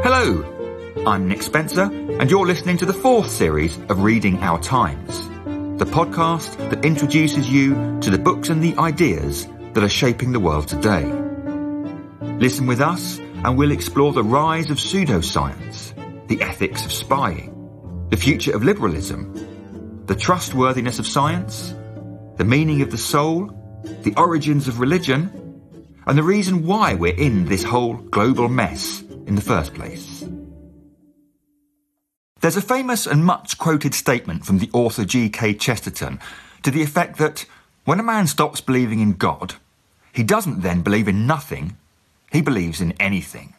Hello, I'm Nick Spencer, and you're listening to the fourth series of Reading Our Times, the podcast that introduces you to the books and the ideas that are shaping the world today. Listen with us, and we'll explore the rise of pseudoscience, the ethics of spying, the future of liberalism, the trustworthiness of science, the meaning of the soul, the origins of religion, and the reason why we're in this whole global mess in the first place. There's a famous and much quoted statement from the author G.K. Chesterton to the effect that when a man stops believing in God, he doesn't then believe in nothing, he believes in anything.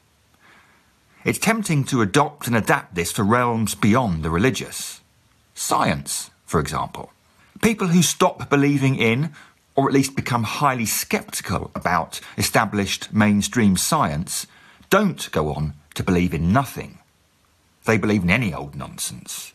It's tempting to adopt and adapt this for realms beyond the religious. Science, for example. People who stop believing in, or at least become highly sceptical about established mainstream science, don't go on to believe in nothing. They believe in any old nonsense.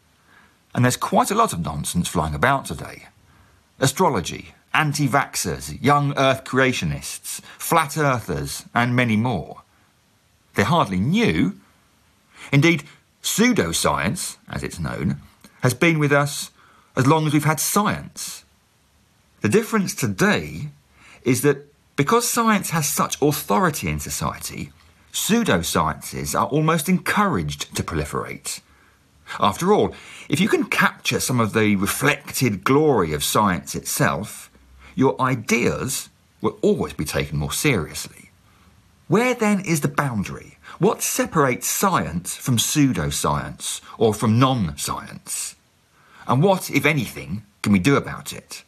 And there's quite a lot of nonsense flying about today. Astrology, anti-vaxxers, young earth creationists, flat earthers, and many more. They're hardly new. Indeed, pseudoscience, as it's known, has been with us as long as we've had science. The difference today is that because science has such authority in society, pseudosciences are almost encouraged to proliferate. After all, if you can capture some of the reflected glory of science itself, your ideas will always be taken more seriously. Where then is the boundary? What separates science from pseudoscience or from non-science? And what, if anything, can we do about it?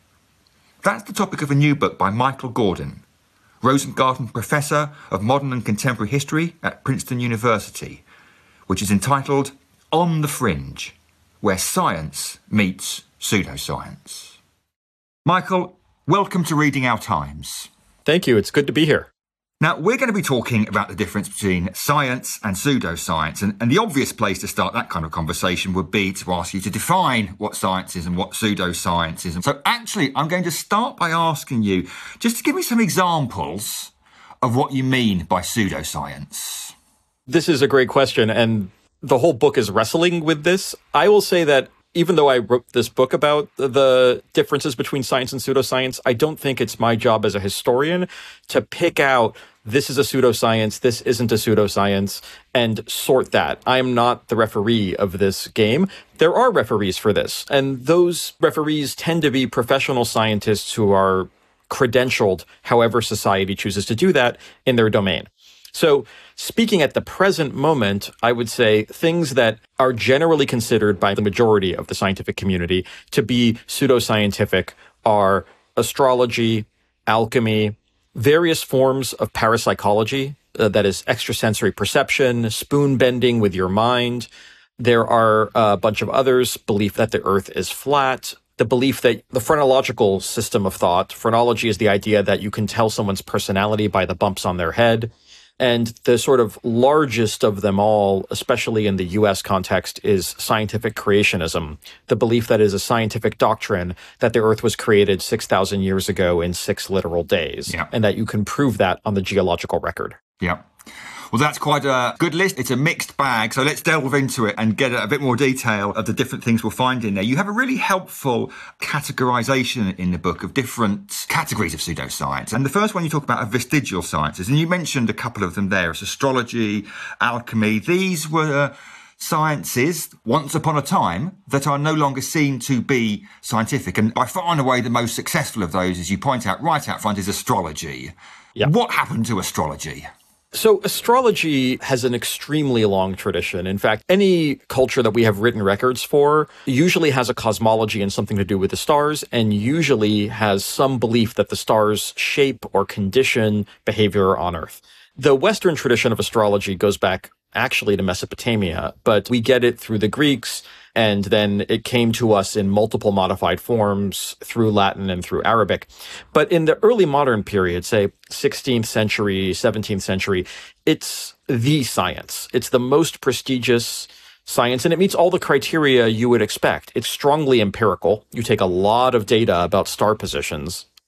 That's the topic of a new book by Michael Gordon, Rosengarten Professor of Modern and Contemporary History at Princeton University, which is entitled On the Fringe, Where Science Meets Pseudoscience. Michael, welcome to Reading Our Times. Thank you. It's good to be here. Now, we're going to be talking about the difference between science and pseudoscience, and the obvious place to start that kind of conversation would be to ask you to define what science is and what pseudoscience is. And so actually, I'm going to start by asking you just to give me some examples of what you mean by pseudoscience. This is a great question, and the whole book is wrestling with this. I will say that even though I wrote this book about the differences between science and pseudoscience, I don't think it's my job as a historian to pick out this is a pseudoscience, this isn't a pseudoscience, and sort that. I am not the referee of this game. There are referees for this, and those referees tend to be professional scientists who are credentialed, however society chooses to do that, in their domain. So speaking at the present moment, I would say things that are generally considered by the majority of the scientific community to be pseudoscientific are astrology, alchemy, various forms of parapsychology, that is extrasensory perception, spoon bending with your mind. There are a bunch of others, belief that the earth is flat, the belief that the phrenological system of thought, phrenology is the idea that you can tell someone's personality by the bumps on their head. And the sort of largest of them all, especially in the US context, is scientific creationism, the belief that is a scientific doctrine that the earth was created 6,000 years ago in 6 literal days, and that you can prove that on the geological record. Yeah. Well, that's quite a good list. It's a mixed bag, so let's delve into it and get a bit more detail of the different things we'll find in there. You have a really helpful categorization in the book of different categories of pseudoscience. And the first one you talk about are vestigial sciences, and you mentioned a couple of them there. It's astrology, alchemy. These were sciences, once upon a time, that are no longer seen to be scientific. And by far and away, the most successful of those, as you point out right out front, is astrology. Yeah. What happened to astrology? So astrology has an extremely long tradition. In fact, any culture that we have written records for usually has a cosmology and something to do with the stars, and usually has some belief that the stars shape or condition behavior on Earth. The Western tradition of astrology goes back actually to Mesopotamia, but we get it through the Greeks, and then it came to us in multiple modified forms through Latin and through Arabic. But in the early modern period, say 16th century, 17th century, it's the science. It's the most prestigious science, and it meets all the criteria you would expect. It's strongly empirical. You take a lot of data about star positions,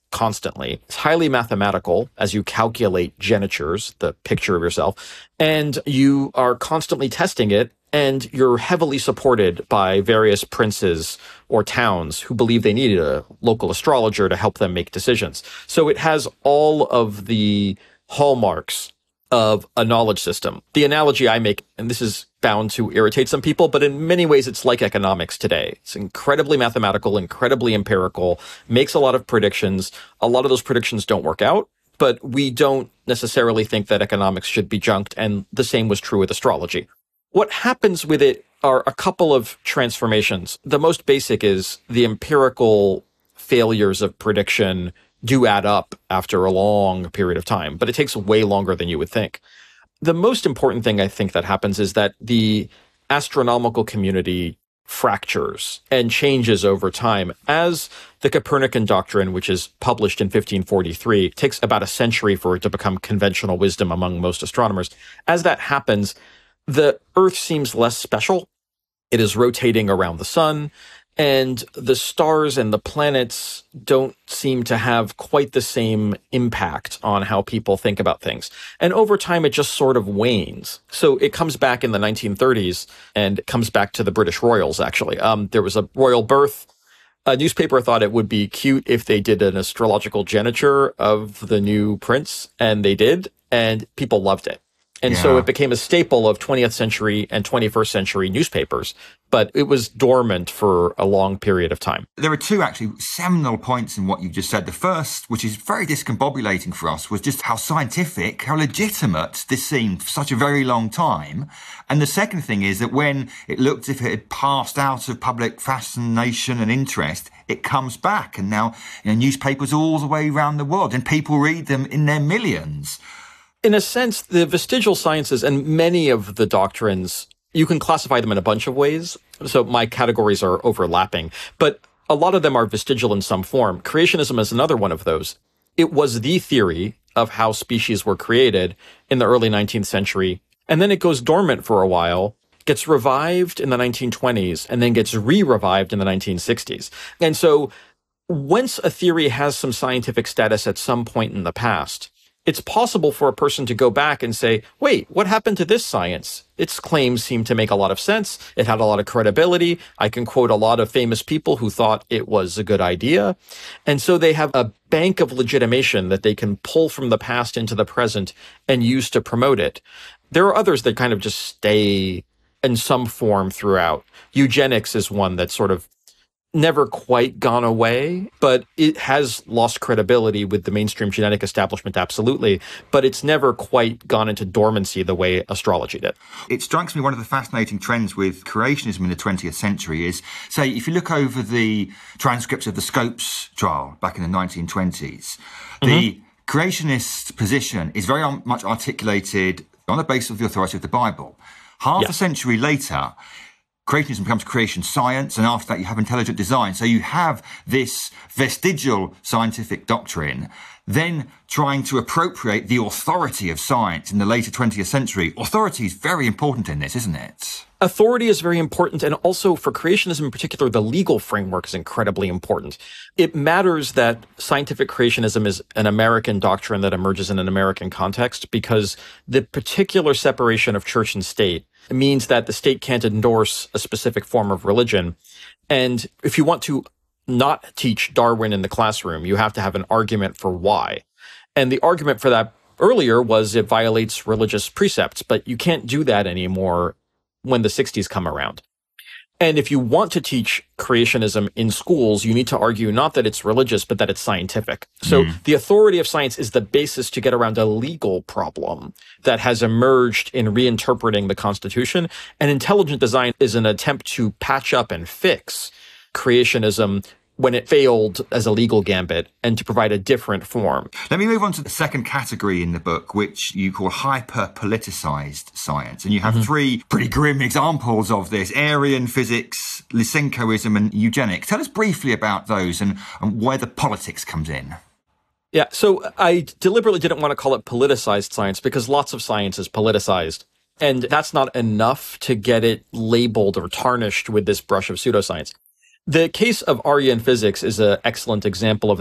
constantly. It's highly mathematical as you calculate genitures, the picture of yourself, and you are constantly testing it, and you're heavily supported by various princes or towns who believe they needed a local astrologer to help them make decisions. So it has all of the hallmarks of a knowledge system. The analogy I make, and this is bound to irritate some people, but in many ways it's like economics today. It's incredibly mathematical, incredibly empirical, makes a lot of predictions. A lot of those predictions don't work out, but we don't necessarily think that economics should be junked, and the same was true with astrology. What happens with it are a couple of transformations. The most basic is the empirical failures of prediction do add up after a long period of time, but it takes way longer than you would think. The most important thing I think that happens is that the astronomical community fractures and changes over time. As the Copernican doctrine, which is published in 1543, takes about a century for it to become conventional wisdom among most astronomers. As that happens, the Earth seems less special. It is rotating around the sun, and the stars and the planets don't seem to have quite the same impact on how people think about things. And over time, it just sort of wanes. So it comes back in the 1930s, and it comes back to the British royals, actually. There was a royal birth. A newspaper thought it would be cute if they did an astrological geniture of the new prince, and they did, and people loved it. And so it became a staple of 20th century and 21st century newspapers, but it was dormant for a long period of time. There are two actually seminal points in what you just said. The first, which is very discombobulating for us, was just how scientific, how legitimate this seemed for such a very long time. And the second thing is that when it looked as if it had passed out of public fascination and interest, it comes back. And now, newspapers all the way around the world, and people read them in their millions. In a sense, the vestigial sciences and many of the doctrines, you can classify them in a bunch of ways. So my categories are overlapping, but a lot of them are vestigial in some form. Creationism is another one of those. It was the theory of how species were created in the early 19th century, and then it goes dormant for a while, gets revived in the 1920s, and then gets re-revived in the 1960s. And so once a theory has some scientific status at some point in the past, it's possible for a person to go back and say, wait, what happened to this science? Its claims seem to make a lot of sense. It had a lot of credibility. I can quote a lot of famous people who thought it was a good idea. And so they have a bank of legitimation that they can pull from the past into the present and use to promote it. There are others that kind of just stay in some form throughout. Eugenics is one that's sort of never quite gone away, but it has lost credibility with the mainstream genetic establishment, absolutely. But it's never quite gone into dormancy the way astrology did. It strikes me one of the fascinating trends with creationism in the 20th century is, say, if you look over the transcripts of the Scopes trial back in the 1920s, the creationist position is very much articulated on the basis of the authority of the Bible. Half a century later, creationism becomes creation science, and after that you have intelligent design. So you have this vestigial scientific doctrine then trying to appropriate the authority of science in the later 20th century. Authority is very important in this, isn't it? Authority is very important, and also for creationism in particular, the legal framework is incredibly important. It matters that scientific creationism is an American doctrine that emerges in an American context, because the particular separation of church and state means that the state can't endorse a specific form of religion. And if you want to not teach Darwin in the classroom, you have to have an argument for why. And the argument for that earlier was it violates religious precepts, but you can't do that anymore when the 60s come around. And if you want to teach creationism in schools, you need to argue not that it's religious, but that it's scientific. So the authority of science is the basis to get around a legal problem that has emerged in reinterpreting the Constitution. And intelligent design is an attempt to patch up and fix creationism when it failed as a legal gambit and to provide a different form. Let me move on to the second category in the book, which you call hyper-politicized science. And you have three pretty grim examples of this: Aryan physics, Lysenkoism, and eugenics. Tell us briefly about those and where the politics comes in. Yeah, so I deliberately didn't want to call it politicized science because lots of science is politicized. And that's not enough to get it labeled or tarnished with this brush of pseudoscience. The case of Aryan physics is an excellent example of this.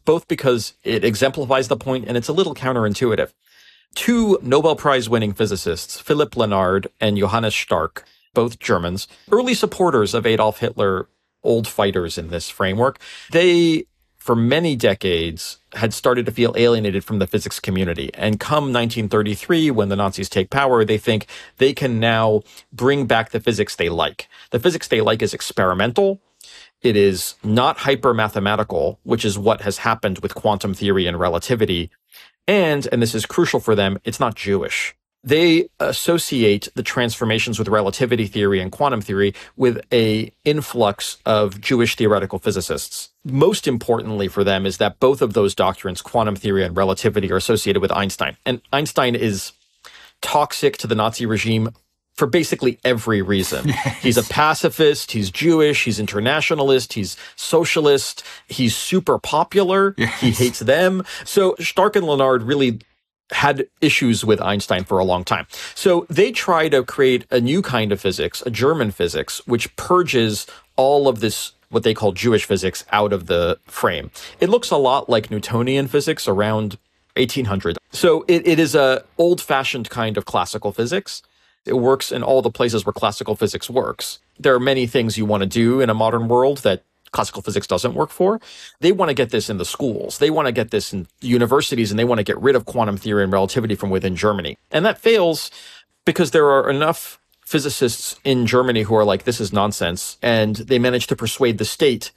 both because it exemplifies the point and it's a little counterintuitive. Two Nobel Prize winning physicists, Philipp Lenard and Johannes Stark, both Germans, early supporters of Adolf Hitler, old fighters in this framework, they, for many decades, had started to feel alienated from the physics community. And come 1933, when the Nazis take power, they think they can now bring back the physics they like. The physics they like is experimental. It is not hyper-mathematical, which is what has happened with quantum theory and relativity. And this is crucial for them, it's not Jewish. They associate the transformations with relativity theory and quantum theory with a influx of Jewish theoretical physicists. Most importantly for them is that both of those doctrines, quantum theory and relativity, are associated with Einstein. And Einstein is toxic to the Nazi regime for basically every reason. Yes. He's a pacifist, he's Jewish, he's internationalist, he's socialist, he's super popular, yes. He hates them. So Stark and Lenard really had issues with Einstein for a long time. So they try to create a new kind of physics, a German physics, which purges all of this, what they call Jewish physics, out of the frame. It looks a lot like Newtonian physics around 1800. So it is a old-fashioned kind of classical physics. It works in all the places where classical physics works. There are many things you want to do in a modern world that classical physics doesn't work for. They want to get this in the schools. They want to get this in universities, and they want to get rid of quantum theory and relativity from within Germany. And that fails because there are enough physicists in Germany who are like, this is nonsense. And they manage to persuade the state,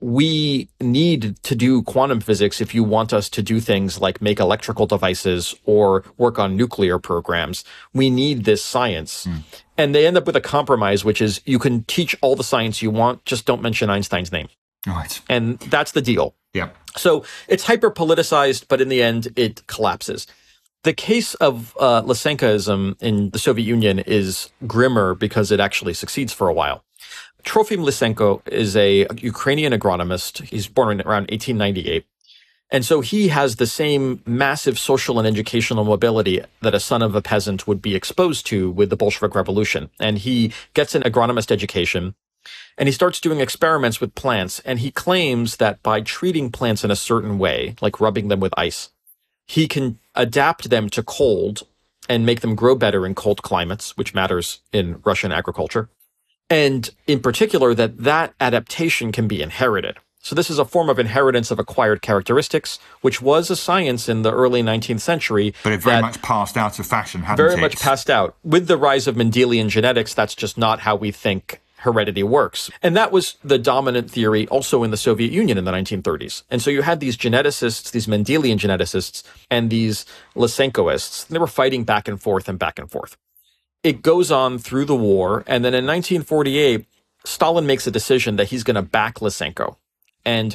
we need to do quantum physics if you want us to do things like make electrical devices or work on nuclear programs. We need this science. And they end up with a compromise, which is you can teach all the science you want, just don't mention Einstein's name. Right. And that's the deal. Yeah. So it's hyper-politicized, but in the end, it collapses. The case of Lysenkoism in the Soviet Union is grimmer because it actually succeeds for a while. Trofim Lysenko is a Ukrainian agronomist. He's born around 1898. And so he has the same massive social and educational mobility that a son of a peasant would be exposed to with the Bolshevik Revolution. And he gets an agronomist education, and he starts doing experiments with plants. And he claims that by treating plants in a certain way, like rubbing them with ice, he can adapt them to cold and make them grow better in cold climates, which matters in Russian agriculture. And in particular, that adaptation can be inherited. So this is a form of inheritance of acquired characteristics, which was a science in the early 19th century. But it very much passed out of fashion, hadn't it? Very much passed out. With the rise of Mendelian genetics, that's just not how we think heredity works. And that was the dominant theory also in the Soviet Union in the 1930s. And so you had these geneticists, these Mendelian geneticists, and these Lysenkoists. They were fighting back and forth and back and forth. It goes on through the war, and then in 1948, Stalin makes a decision that he's going to back Lysenko and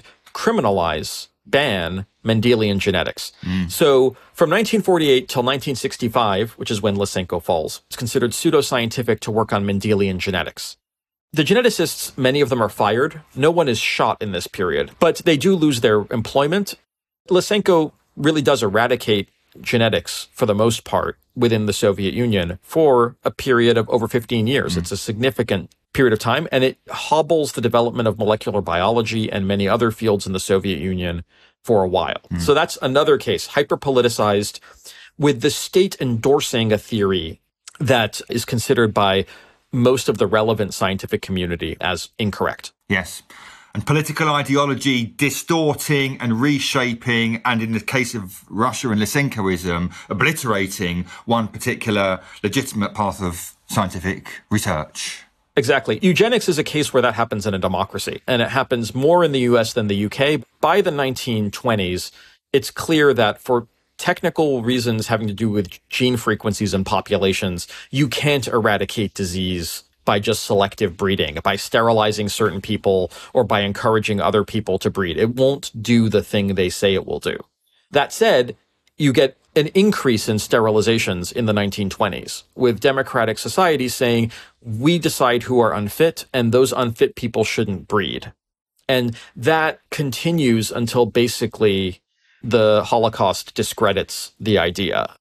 ban Mendelian genetics. So from 1948 till 1965, which is when Lysenko falls, it's considered pseudoscientific to work on Mendelian genetics. The geneticists, many of them are fired. No one is shot in this period, but they do lose their employment. Lysenko really does eradicate genetics for the most part within the Soviet Union for a period of over 15 years. It's a significant period of time, and it hobbles the development of molecular biology and many other fields in the Soviet Union for a while. So that's another case, hyper-politicized, with the state endorsing a theory that is considered by most of the relevant scientific community as incorrect. Yes. And political ideology distorting and reshaping, and in the case of Russia and Lysenkoism, obliterating one particular legitimate path of scientific research. Exactly. Eugenics is a case where that happens in a democracy, and it happens more in the US than the UK. By the 1920s, it's clear that for technical reasons having to do with gene frequencies and populations, you can't eradicate disease by just selective breeding, by sterilizing certain people, or by encouraging other people to breed. It won't do the thing they say it will do. That said, you get an increase in sterilizations in the 1920s, with democratic societies saying, we decide who are unfit, and those unfit people shouldn't breed. And that continues until basically the Holocaust discredits the idea.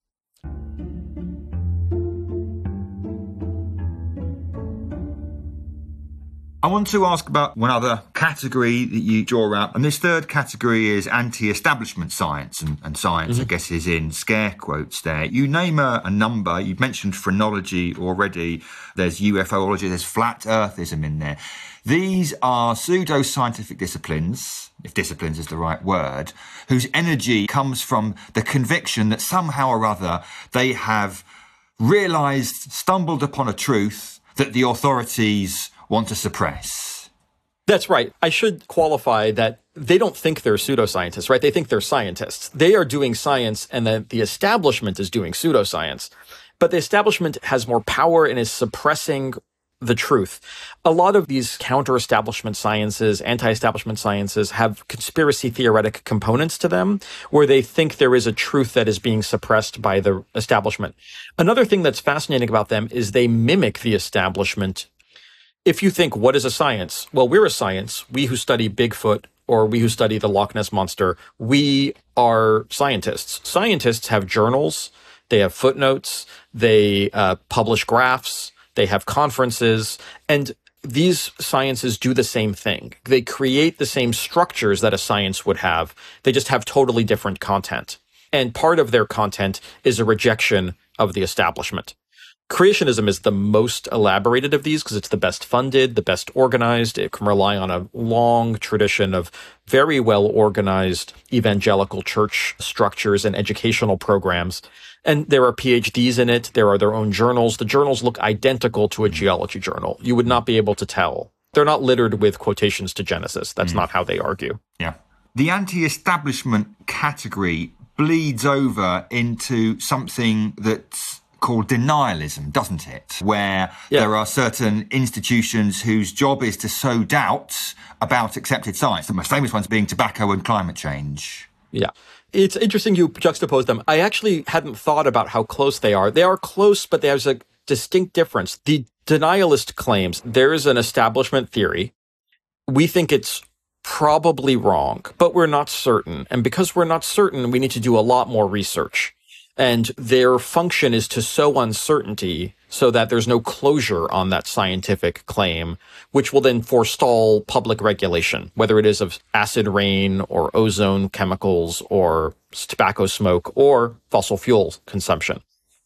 I want to ask about one other category that you draw out. And this third category is anti-establishment science. And science, I guess, is in scare quotes there. You name a number. You've mentioned phrenology already. There's UFOlogy. There's flat earthism in there. These are pseudo-scientific disciplines, if disciplines is the right word, whose energy comes from the conviction that somehow or other they have realised, stumbled upon a truth that the authorities want to suppress. That's right. I should qualify that they don't think they're pseudoscientists, right? They think they're scientists. They are doing science, and then the establishment is doing pseudoscience. But the establishment has more power and is suppressing the truth. A lot of these counter-establishment sciences, anti-establishment sciences, have conspiracy theoretic components to them, where they think there is a truth that is being suppressed by the establishment. Another thing that's fascinating about them is they mimic the establishment. If you think, what is a science? Well, we're a science. We who study Bigfoot, or we who study the Loch Ness Monster, we are scientists. Scientists have journals, they have footnotes, they publish graphs, they have conferences, and these sciences do the same thing. They create the same structures that a science would have. They just have totally different content. And part of their content is a rejection of the establishment. Creationism is the most elaborated of these because it's the best funded, the best organized. It can rely on a long tradition of very well organized evangelical church structures and educational programs. And there are PhDs in it. There are their own journals. The journals look identical to a geology journal. You would not be able to tell. They're not littered with quotations to Genesis. That's not how they argue. Yeah. The anti-establishment category bleeds over into something that's called denialism, doesn't it? Where there are certain institutions whose job is to sow doubt about accepted science. The most famous ones being tobacco and climate change. Yeah. It's interesting you juxtapose them. I actually hadn't thought about how close they are. They are close, but there's a distinct difference. The denialist claims there is an establishment theory. We think it's probably wrong, but we're not certain. And because we're not certain, we need to do a lot more research. And their function is to sow uncertainty so that there's no closure on that scientific claim, which will then forestall public regulation, whether it is of acid rain or ozone chemicals or tobacco smoke or fossil fuel consumption.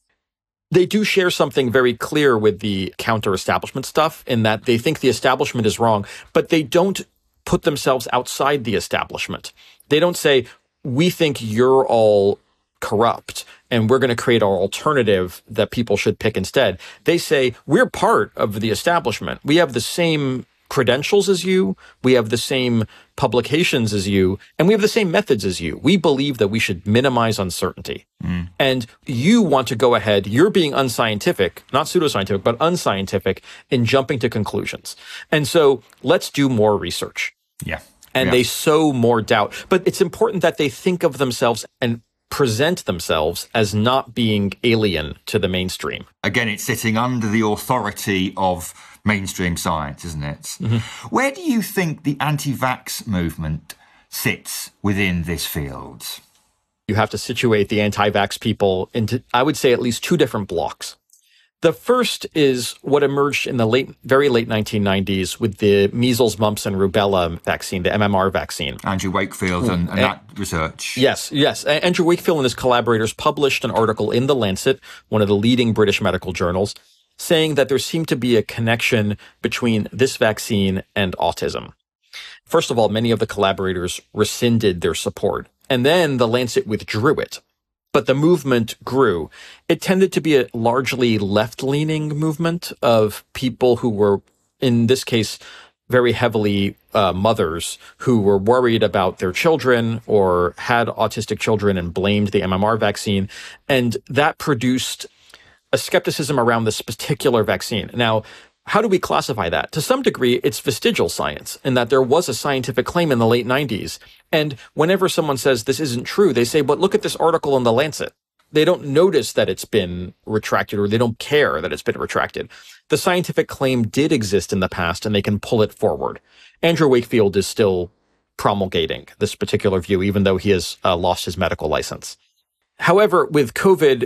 They do share something very clear with the counter-establishment stuff in that they think the establishment is wrong, but they don't put themselves outside the establishment. They don't say, we think you're all corrupt and we're going to create our alternative that people should pick instead. They say, we're part of the establishment. We have the same credentials as you. We have the same publications as you, and we have the same methods as you. We believe that we should minimize uncertainty. And you want to go ahead. You're being unscientific, not pseudoscientific, but unscientific in jumping to conclusions. And so let's do more research. Yeah. And they sow more doubt. But it's important that they think of themselves and present themselves as not being alien to the mainstream. Again, it's sitting under the authority of mainstream science, isn't it? Where do you think the anti-vax movement sits within this field? You have to situate the anti-vax people into, I would say, at least two different blocks. The first is what emerged in the very late 1990s with the measles, mumps, and rubella vaccine, the MMR vaccine. Andrew Wakefield and that research. Yes. Andrew Wakefield and his collaborators published an article in The Lancet, one of the leading British medical journals, saying that there seemed to be a connection between this vaccine and autism. First of all, many of the collaborators rescinded their support, and then The Lancet withdrew it. But the movement grew. It tended to be a largely left-leaning movement of people who were, in this case, very heavily mothers who were worried about their children or had autistic children and blamed the MMR vaccine. And that produced a skepticism around this particular vaccine. Now, how do we classify that? To some degree, it's vestigial science in that there was a scientific claim in the late 90s. And whenever someone says this isn't true, they say, but look at this article in The Lancet. They don't notice that it's been retracted or they don't care that it's been retracted. The scientific claim did exist in the past and they can pull it forward. Andrew Wakefield is still promulgating this particular view, even though he has lost his medical license. However, with COVID,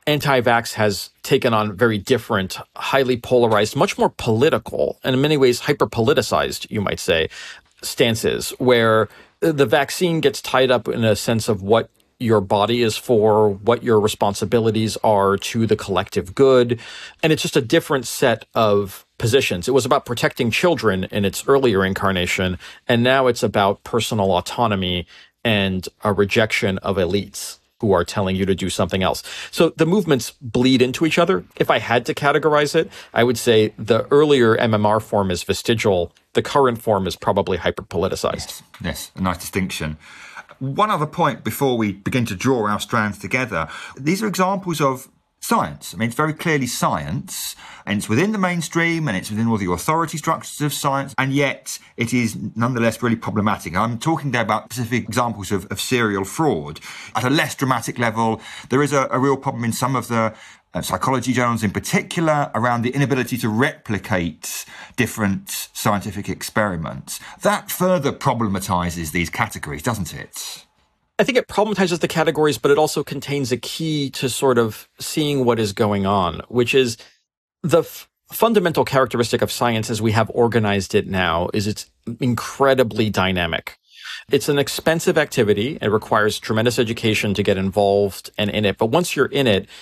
anti-vax has taken on very different, highly polarized, much more political, and in many ways hyper-politicized, you might say, stances, where the vaccine gets tied up in a sense of what your body is for, what your responsibilities are to the collective good. And it's just a different set of positions. It was about protecting children in its earlier incarnation, and now it's about personal autonomy and a rejection of elites who are telling you to do something else. So the movements bleed into each other. If I had to categorize it, I would say the earlier MMR form is vestigial. The current form is probably hyper-politicized. Yes, a nice distinction. One other point before we begin to draw our strands together. These are examples of science. I mean, it's very clearly science, and it's within the mainstream, and it's within all the authority structures of science, and yet it is nonetheless really problematic. I'm talking there about specific examples of serial fraud. At a less dramatic level, there is a real problem in some of the psychology journals in particular around the inability to replicate different scientific experiments. That further problematizes these categories, doesn't it? I think it problematizes the categories, but it also contains a key to sort of seeing what is going on, which is the fundamental characteristic of science as we have organized it now is it's incredibly dynamic. It's an expensive activity. It requires tremendous education to get involved and in it. But once you're in it,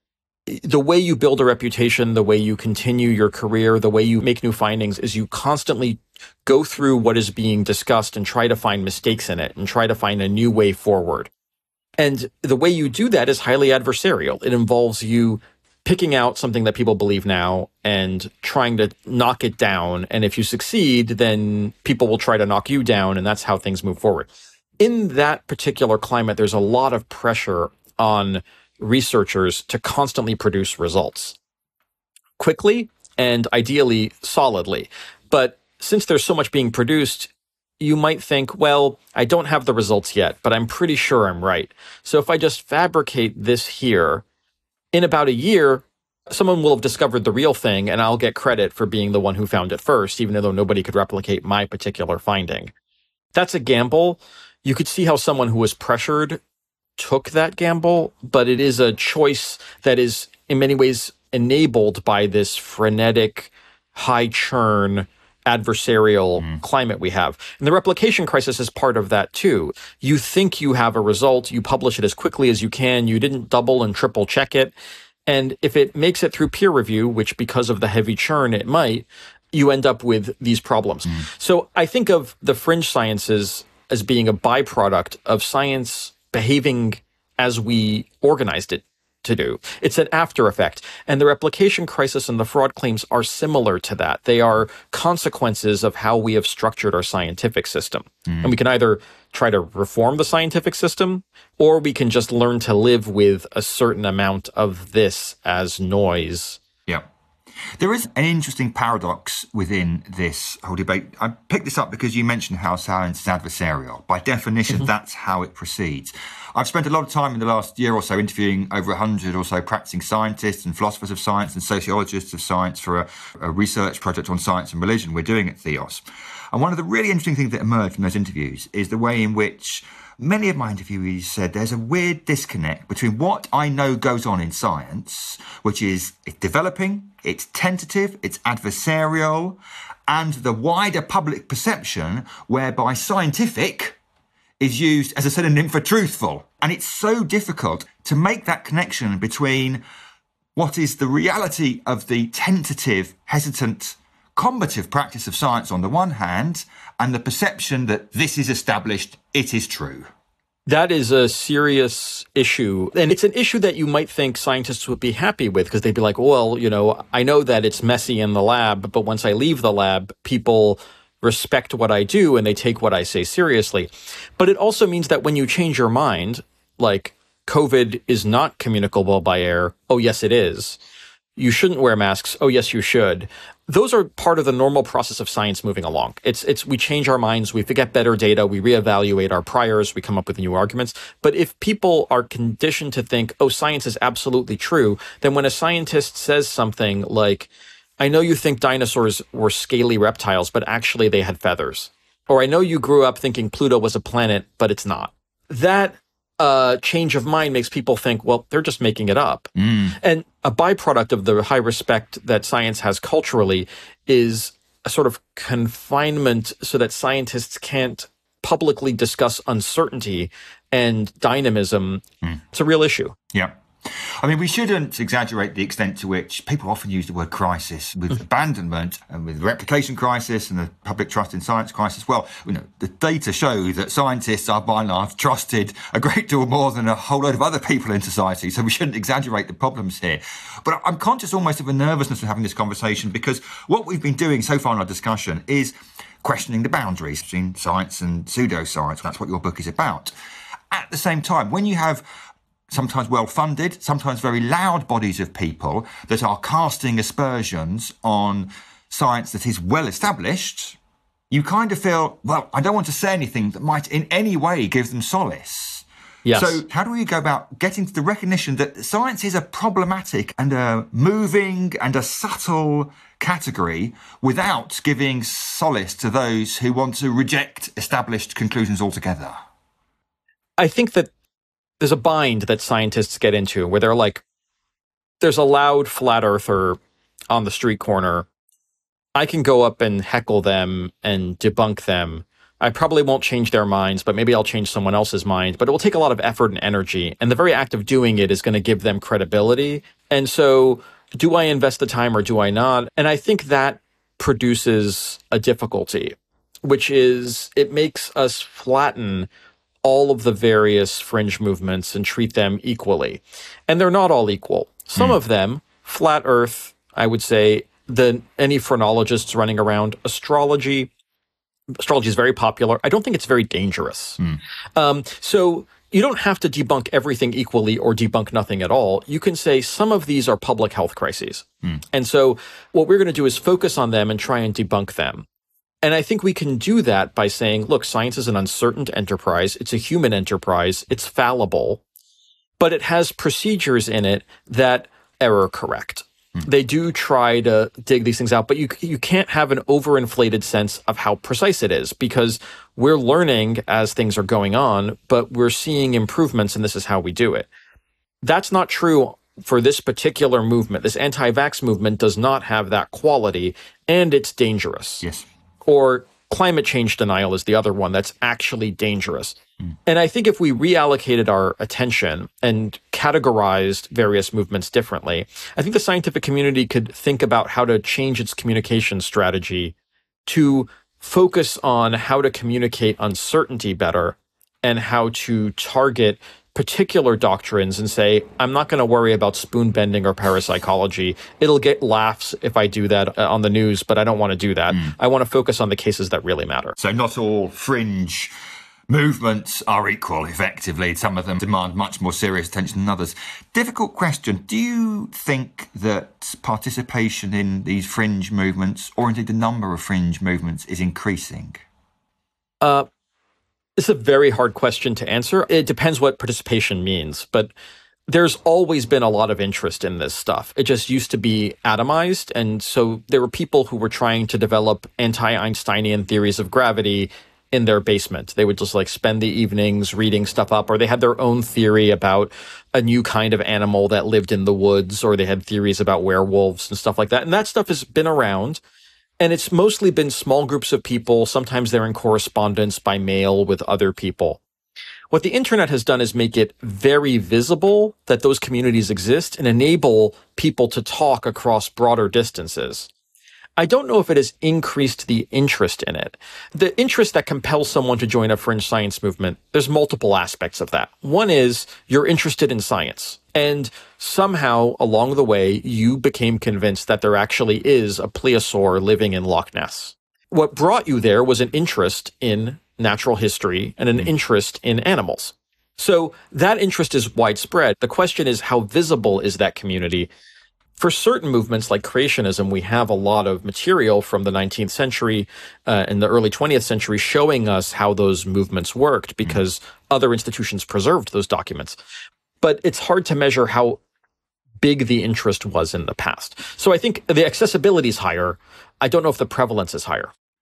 the way you build a reputation, the way you continue your career, the way you make new findings is you constantly go through what is being discussed and try to find mistakes in it and try to find a new way forward. And the way you do that is highly adversarial. It involves you picking out something that people believe now and trying to knock it down. And if you succeed, then people will try to knock you down, and that's how things move forward. In that particular climate, there's a lot of pressure on researchers to constantly produce results quickly and ideally solidly. But since there's so much being produced, you might think, well, I don't have the results yet, but I'm pretty sure I'm right. So if I just fabricate this here, in about a year, someone will have discovered the real thing, and I'll get credit for being the one who found it first, even though nobody could replicate my particular finding. That's a gamble. You could see how someone who was pressured took that gamble, but it is a choice that is in many ways enabled by this frenetic, high churn, adversarial climate we have. And the replication crisis is part of that too. You think you have a result, you publish it as quickly as you can, you didn't double and triple check it. And if it makes it through peer review, which because of the heavy churn it might, you end up with these problems. So I think of the fringe sciences as being a byproduct of science behaving as we organized it to do. It's an after effect. And the replication crisis and the fraud claims are similar to that. They are consequences of how we have structured our scientific system. And we can either try to reform the scientific system, or we can just learn to live with a certain amount of this as noise. Yeah. There is an interesting paradox within this whole debate. I picked this up because you mentioned how science is adversarial. By definition, that's how it proceeds. I've spent a lot of time in the last year or so interviewing over 100 or so practicing scientists and philosophers of science and sociologists of science for a research project on science and religion we're doing at Theos. And one of the really interesting things that emerged from those interviews is the way in which many of my interviewees said there's a weird disconnect between what I know goes on in science, which is it's developing, it's tentative, it's adversarial, and the wider public perception whereby scientific is used as a synonym for truthful. And it's so difficult to make that connection between what is the reality of the tentative, hesitant, combative practice of science on the one hand, and the perception that this is established, it is true. That is a serious issue. And it's an issue that you might think scientists would be happy with, because they'd be like, well, you know, I know that it's messy in the lab, but once I leave the lab, people respect what I do and they take what I say seriously. But it also means that when you change your mind, like COVID is not communicable by air. Oh, yes, it is. You shouldn't wear masks. Oh, yes, you should. Those are part of the normal process of science moving along. It's we change our minds, we get better data, we reevaluate our priors, we come up with new arguments. But if people are conditioned to think, oh, science is absolutely true, then when a scientist says something like, I know you think dinosaurs were scaly reptiles, but actually they had feathers. Or I know you grew up thinking Pluto was a planet, but it's not. That change of mind makes people think, well, they're just making it up. And a byproduct of the high respect that science has culturally is a sort of confinement so that scientists can't publicly discuss uncertainty and dynamism. It's a real issue. Yeah. I mean, we shouldn't exaggerate the extent to which people often use the word crisis with abandonment and with the replication crisis and the public trust in science crisis. Well, the data show that scientists are by and large trusted a great deal more than a whole load of other people in society. So we shouldn't exaggerate the problems here. But I'm conscious almost of a nervousness of having this conversation because what we've been doing so far in our discussion is questioning the boundaries between science and pseudoscience. That's what your book is about. At the same time, when you have sometimes well-funded, sometimes very loud bodies of people that are casting aspersions on science that is well-established, you kind of feel, well, I don't want to say anything that might in any way give them solace. Yes. So how do we go about getting to the recognition that science is a problematic and a moving and a subtle category without giving solace to those who want to reject established conclusions altogether? I think that there's a bind that scientists get into where they're like, there's a loud flat earther on the street corner. I can go up and heckle them and debunk them. I probably won't change their minds, but maybe I'll change someone else's mind. But it will take a lot of effort and energy. And the very act of doing it is going to give them credibility. And so do I invest the time or do I not? And I think that produces a difficulty, which is it makes us flatten all of the various fringe movements and treat them equally. And they're not all equal. Some of them, flat earth, I would say, any phrenologists running around, astrology is very popular. I don't think it's very dangerous. So you don't have to debunk everything equally or debunk nothing at all. You can say some of these are public health crises. And so what we're going to do is focus on them and try and debunk them. And I think we can do that by saying, look, science is an uncertain enterprise. It's a human enterprise. It's fallible, but it has procedures in it that error correct. They do try to dig these things out, but you can't have an overinflated sense of how precise it is because we're learning as things are going on, but we're seeing improvements and this is how we do it. That's not true for this particular movement. This anti-vax movement does not have that quality and it's dangerous. Yes. Or climate change denial is the other one that's actually dangerous. And I think if we reallocated our attention and categorized various movements differently, I think the scientific community could think about how to change its communication strategy to focus on how to communicate uncertainty better and how to target particular doctrines and say, I'm not going to worry about spoon bending or parapsychology. It'll get laughs if I do that on the news, but I don't want to do that. I want to focus on the cases that really matter. So not all fringe movements are equal, effectively. Some of them demand much more serious attention than others. Difficult question. Do you think that participation in these fringe movements, or indeed the number of fringe movements, is increasing? It's a very hard question to answer. It depends what participation means, but there's always been a lot of interest in this stuff. It just used to be atomized, and so there were people who were trying to develop anti-Einsteinian theories of gravity in their basement. They would just spend the evenings reading stuff up, or they had their own theory about a new kind of animal that lived in the woods, or they had theories about werewolves and stuff like that. And that stuff has been around. And it's mostly been small groups of people. Sometimes they're in correspondence by mail with other people. What the internet has done is make it very visible that those communities exist and enable people to talk across broader distances. I don't know if it has increased the interest in it. The interest that compels someone to join a fringe science movement, there's multiple aspects of that. One is you're interested in science. And somehow along the way, you became convinced that there actually is a plesiosaur living in Loch Ness. What brought you there was an interest in natural history and an interest in animals. So that interest is widespread. The question is, how visible is that community? For certain movements like creationism, we have a lot of material from the 19th century and the early 20th century showing us how those movements worked because other institutions preserved those documents. But it's hard to measure how big the interest was in the past. So I think the accessibility is higher. I don't know if the prevalence is higher.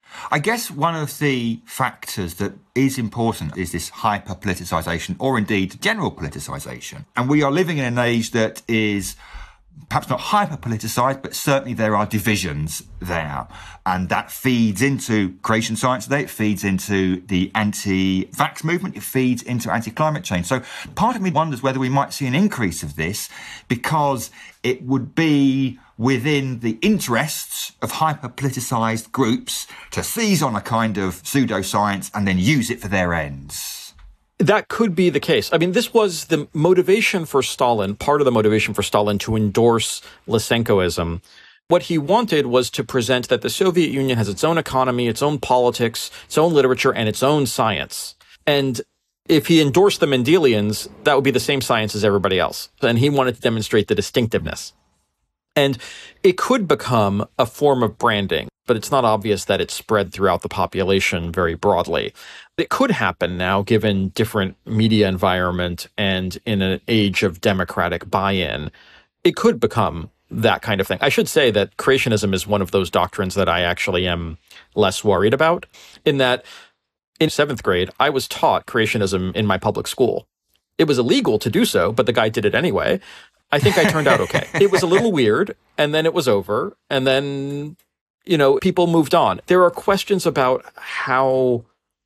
I guess one of the factors that is important is this hyper-politicisation, or indeed general politicisation. And we are living in an age that is perhaps not hyper-politicised, but certainly there are divisions there. And that feeds into creation science today, it feeds into the anti-vax movement, it feeds into anti-climate change. So part of me wonders whether we might see an increase of this, because it would be within the interests of hyper-politicised groups to seize on a kind of pseudoscience and then use it for their ends. That could be the case. I mean, this was the motivation for Stalin, part of the motivation for Stalin to endorse Lysenkoism. What he wanted was to present that the Soviet Union has its own economy, its own politics, its own literature, and its own science. And if he endorsed the Mendelians, that would be the same science as everybody else. And he wanted to demonstrate the distinctiveness. And it could become a form of branding, but it's not obvious that it's spread throughout the population very broadly. It could happen now, given different media environment and in an age of democratic buy-in. It could become that kind of thing. I should say that creationism is one of those doctrines that I actually am less worried about, in that in 7th grade, I was taught creationism in my public school. It was illegal to do so, but the guy did it anyway. I think I turned out okay. It was a little weird, and then it was over, and then, people moved on. There are questions about how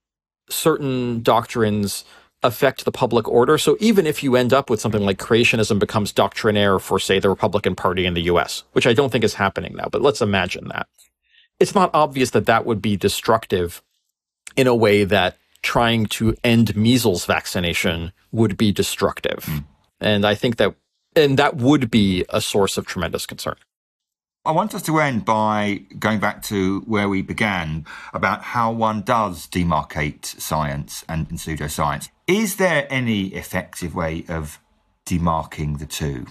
certain doctrines affect the public order. So even if you end up with something like creationism becomes doctrinaire for, say, the Republican Party in the US, which I don't think is happening now, but let's imagine that. It's not obvious that that would be destructive in a way that trying to end measles vaccination would be destructive. And I think that would be a source of tremendous concern. I want us to end by going back to where we began about how one does demarcate science and pseudoscience. Is there any effective way of demarking the two?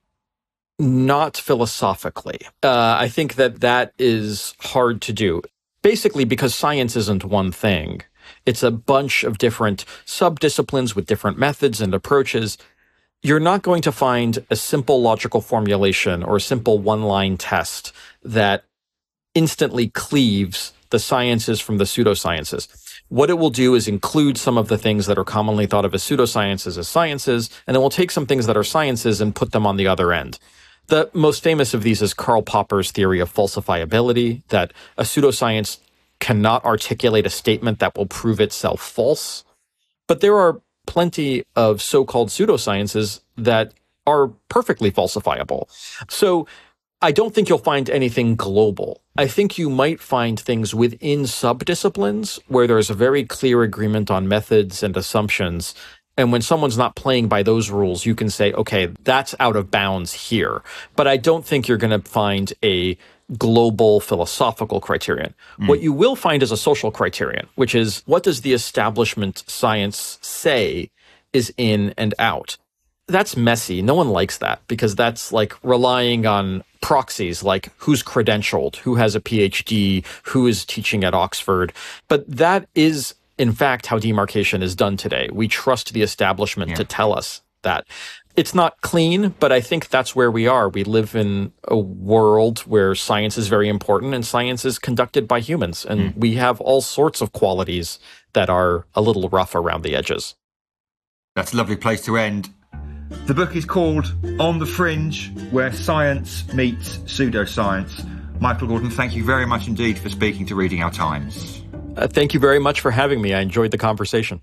Not philosophically. I think that is hard to do. Basically, because science isn't one thing. It's a bunch of different subdisciplines with different methods and approaches. You're not going to find a simple logical formulation or a simple one-line test that instantly cleaves the sciences from the pseudosciences. What it will do is include some of the things that are commonly thought of as pseudosciences as sciences, and then we'll take some things that are sciences and put them on the other end. The most famous of these is Karl Popper's theory of falsifiability, that a pseudoscience cannot articulate a statement that will prove itself false. But there are plenty of so-called pseudosciences that are perfectly falsifiable. So I don't think you'll find anything global. I think you might find things within subdisciplines where there's a very clear agreement on methods and assumptions. And when someone's not playing by those rules, you can say, okay, that's out of bounds here. But I don't think you're going to find a global philosophical criterion. What you will find is a social criterion, which is, what does the establishment science say is in and out? That's messy. No one likes that, because that's like relying on proxies, like who's credentialed, who has a PhD, who is teaching at Oxford. But that is, in fact, how demarcation is done today. We trust the establishment to tell us that. It's not clean, but I think that's where we are. We live in a world where science is very important, and science is conducted by humans. And we have all sorts of qualities that are a little rough around the edges. That's a lovely place to end. The book is called On the Fringe, Where Science Meets Pseudoscience. Michael Gordon, thank you very much indeed for speaking to Reading Our Times. Thank you very much for having me. I enjoyed the conversation.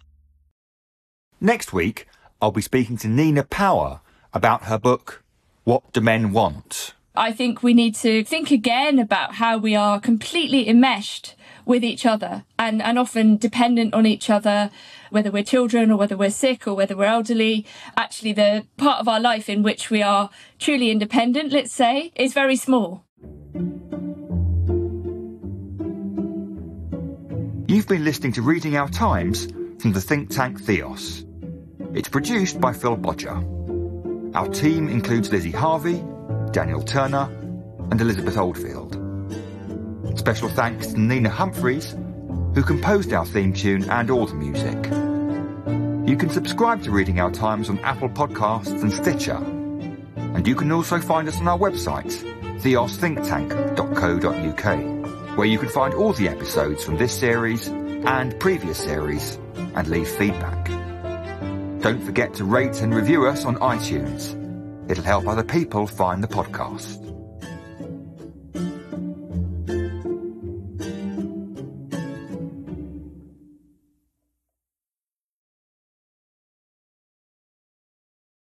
Next week, I'll be speaking to Nina Power about her book, What Do Men Want? I think we need to think again about how we are completely enmeshed with each other and often dependent on each other, whether we're children or whether we're sick or whether we're elderly. Actually, the part of our life in which we are truly independent, let's say, is very small. You've been listening to Reading Our Times from the think tank Theos. It's produced by Phil Bodger. Our team includes Lizzie Harvey, Daniel Turner, and Elizabeth Oldfield. Special thanks to Nina Humphreys, who composed our theme tune and all the music. You can subscribe to Reading Our Times on Apple Podcasts and Stitcher. And you can also find us on our website, theosthinktank.co.uk. where you can find all the episodes from this series and previous series and leave feedback. Don't forget to rate and review us on iTunes. It'll help other people find the podcast.